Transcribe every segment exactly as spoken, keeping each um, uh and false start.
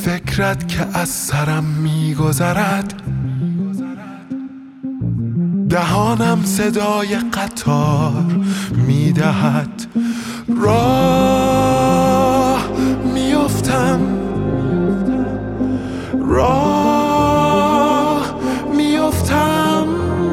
فکرت که از سرم میگذرد، دهانم صدای قطار میدهد. راه میافتم، راه میافتم.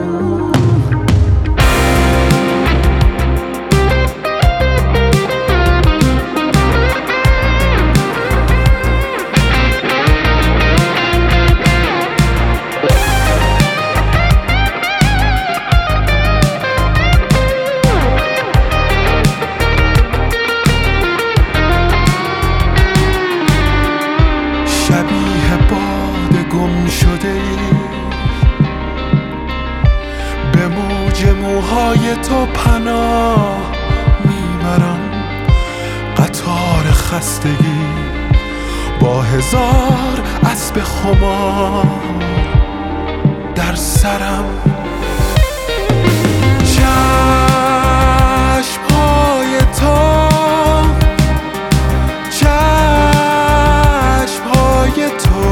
شبیه باد گم شده ای، به موج موهای تو پناه میبرم. قطار خستگی با هزار اسب خمار در سرم. چشم‌های تو، چشم‌های تو،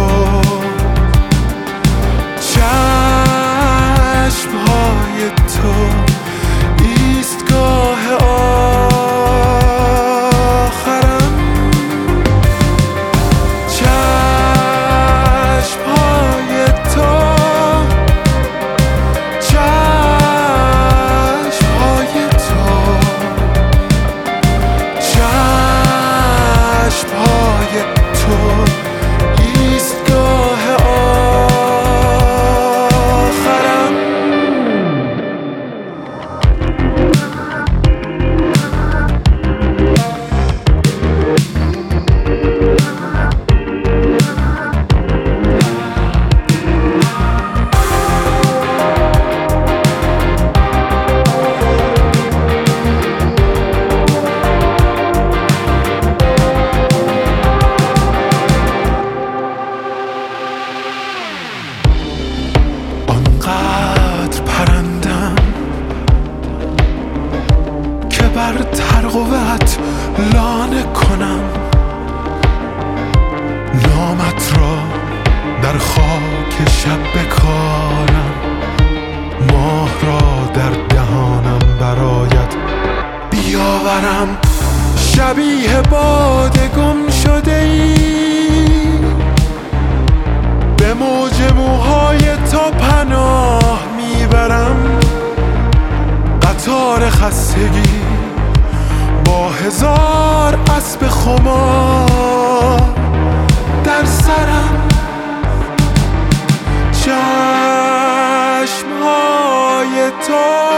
چشم‌های تو، ایستگاه آخرم. چشم‌های تو، چشم‌های تو، چشم‌های تو، ایستگاه آخرم. آنقدر پرندم که بر ترقوت لانه کنم. نامت را در خاک شب بکارم، ماه را در دهانم برایت بیاورم. شبیه باد گم شده ای، به موج موهای تو پناه میبرم. قطار خستگی با هزار اسب خمار در سرم. چشم‌های تو،